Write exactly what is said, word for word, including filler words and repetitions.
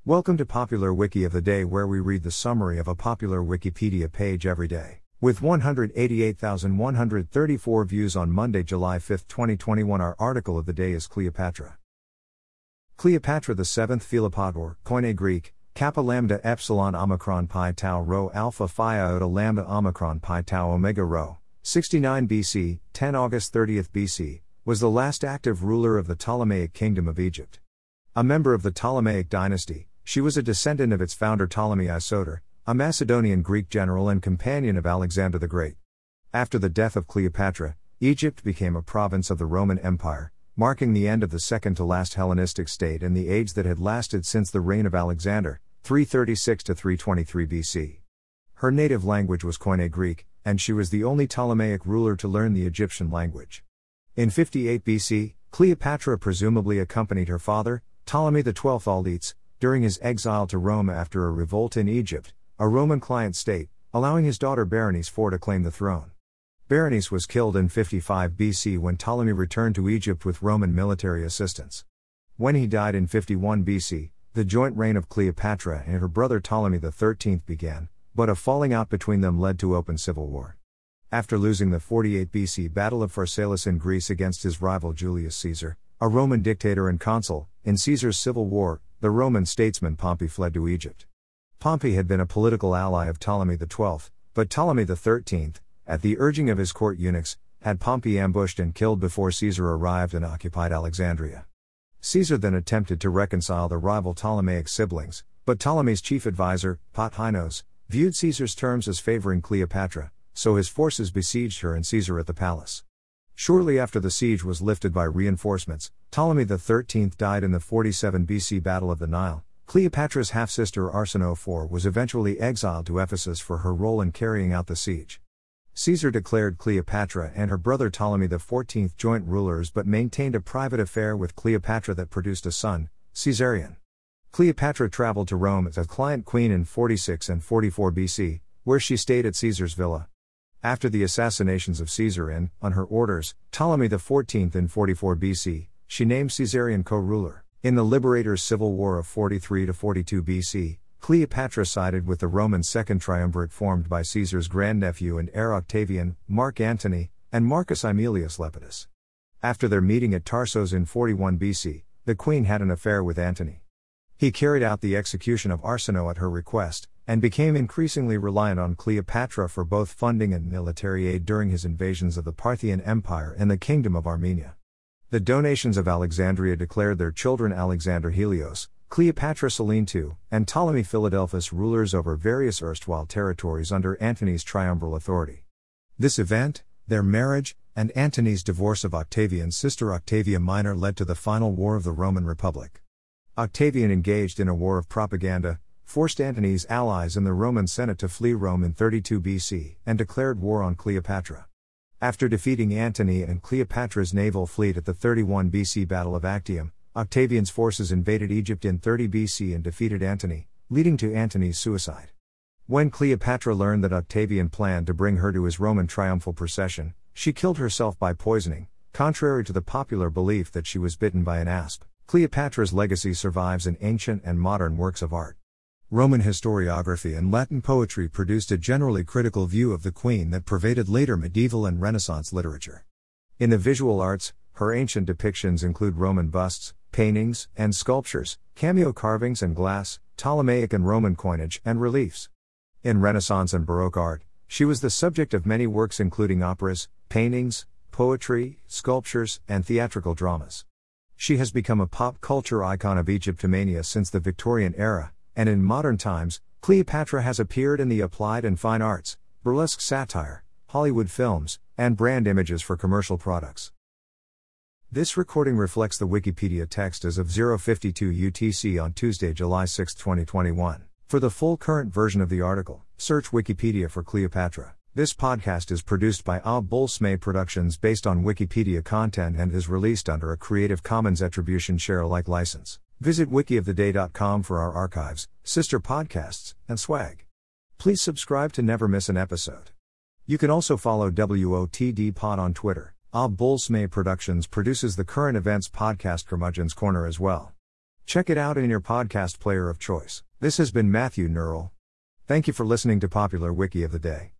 Welcome to Popular Wiki of the Day, where we read the summary of a popular Wikipedia page every day. With one hundred eighty-eight thousand one hundred thirty-four views on Monday, July fifth, twenty twenty-one, our article of the day is Cleopatra. Cleopatra the seventh Philopator, Koine Greek, Kappa Lambda Epsilon Omicron Pi Tau Rho Alpha Phi Iota Lambda Omicron Pi Tau Omega Rho, sixty-nine B C, ten August thirtieth B C, was the last active ruler of the Ptolemaic Kingdom of Egypt. A member of the Ptolemaic dynasty, she was a descendant of its founder Ptolemy I Soter, a Macedonian Greek general and companion of Alexander the Great. After the death of Cleopatra, Egypt became a province of the Roman Empire, marking the end of the second-to-last Hellenistic state and the age that had lasted since the reign of Alexander, three thirty-six to three twenty-three B C. Her native language was Koine Greek, and she was the only Ptolemaic ruler to learn the Egyptian language. In fifty-eight B C, Cleopatra presumably accompanied her father, Ptolemy the twelfth Auletes, during his exile to Rome after a revolt in Egypt, a Roman client state, allowing his daughter Berenice the fourth to claim the throne. Berenice was killed in fifty-five B C when Ptolemy returned to Egypt with Roman military assistance. When he died in fifty-one B C, the joint reign of Cleopatra and her brother Ptolemy the thirteenth began, but a falling out between them led to open civil war. After losing the forty-eight B C Battle of Pharsalus in Greece against his rival Julius Caesar, a Roman dictator and consul, in Caesar's civil war, the Roman statesman Pompey fled to Egypt. Pompey had been a political ally of Ptolemy the twelfth, but Ptolemy the thirteenth, at the urging of his court eunuchs, had Pompey ambushed and killed before Caesar arrived and occupied Alexandria. Caesar then attempted to reconcile the rival Ptolemaic siblings, but Ptolemy's chief advisor, Pothinos, viewed Caesar's terms as favoring Cleopatra, so his forces besieged her and Caesar at the palace. Shortly after the siege was lifted by reinforcements, Ptolemy the thirteenth died in the forty-seven B C Battle of the Nile. Cleopatra's half-sister Arsinoe the fourth was eventually exiled to Ephesus for her role in carrying out the siege. Caesar declared Cleopatra and her brother Ptolemy the fourteenth joint rulers but maintained a private affair with Cleopatra that produced a son, Caesarion. Cleopatra traveled to Rome as a client queen in forty-six and forty-four B C, where she stayed at Caesar's villa. After the assassinations of Caesar and, on her orders, Ptolemy the fourteenth in forty-four B C, she named Caesarion co-ruler. In the Liberators' Civil War of forty-three to forty-two B C, Cleopatra sided with the Roman Second Triumvirate formed by Caesar's grandnephew and heir Octavian, Mark Antony, and Marcus Aemilius Lepidus. After their meeting at Tarsos in forty-one B C, the queen had an affair with Antony. He carried out the execution of Arsinoe at her request, and became increasingly reliant on Cleopatra for both funding and military aid during his invasions of the Parthian Empire and the Kingdom of Armenia. The donations of Alexandria declared their children Alexander Helios, Cleopatra Selene the second, and Ptolemy Philadelphus rulers over various erstwhile territories under Antony's triumviral authority. This event, their marriage, and Antony's divorce of Octavian's sister Octavia Minor led to the final war of the Roman Republic. Octavian engaged in a war of propaganda, forced Antony's allies in the Roman Senate to flee Rome in thirty-two B C, and declared war on Cleopatra. After defeating Antony and Cleopatra's naval fleet at the thirty-one B C Battle of Actium, Octavian's forces invaded Egypt in thirty B C and defeated Antony, leading to Antony's suicide. When Cleopatra learned that Octavian planned to bring her to his Roman triumphal procession, she killed herself by poisoning, contrary to the popular belief that she was bitten by an asp. Cleopatra's legacy survives in ancient and modern works of art. Roman historiography and Latin poetry produced a generally critical view of the queen that pervaded later medieval and Renaissance literature. In the visual arts, her ancient depictions include Roman busts, paintings, and sculptures, cameo carvings and glass, Ptolemaic and Roman coinage, and reliefs. In Renaissance and Baroque art, she was the subject of many works including operas, paintings, poetry, sculptures, and theatrical dramas. She has become a pop culture icon of Egyptomania since the Victorian era, and in modern times, Cleopatra has appeared in the applied and fine arts, burlesque satire, Hollywood films, and brand images for commercial products. This recording reflects the Wikipedia text as of zero fifty-two U T C on Tuesday, July sixth, twenty twenty-one. For the full current version of the article, search Wikipedia for Cleopatra. This podcast is produced by A Bolsme Productions based on Wikipedia content and is released under a Creative Commons Attribution Share Alike license. Visit wiki of the day dot com for our archives, sister podcasts, and swag. Please subscribe to never miss an episode. You can also follow W O T D Pod on Twitter. A Bolsme Productions produces the current events podcast Curmudgeon's Corner as well. Check it out in your podcast player of choice. This has been Matthew Neural. Thank you for listening to Popular Wiki of the Day.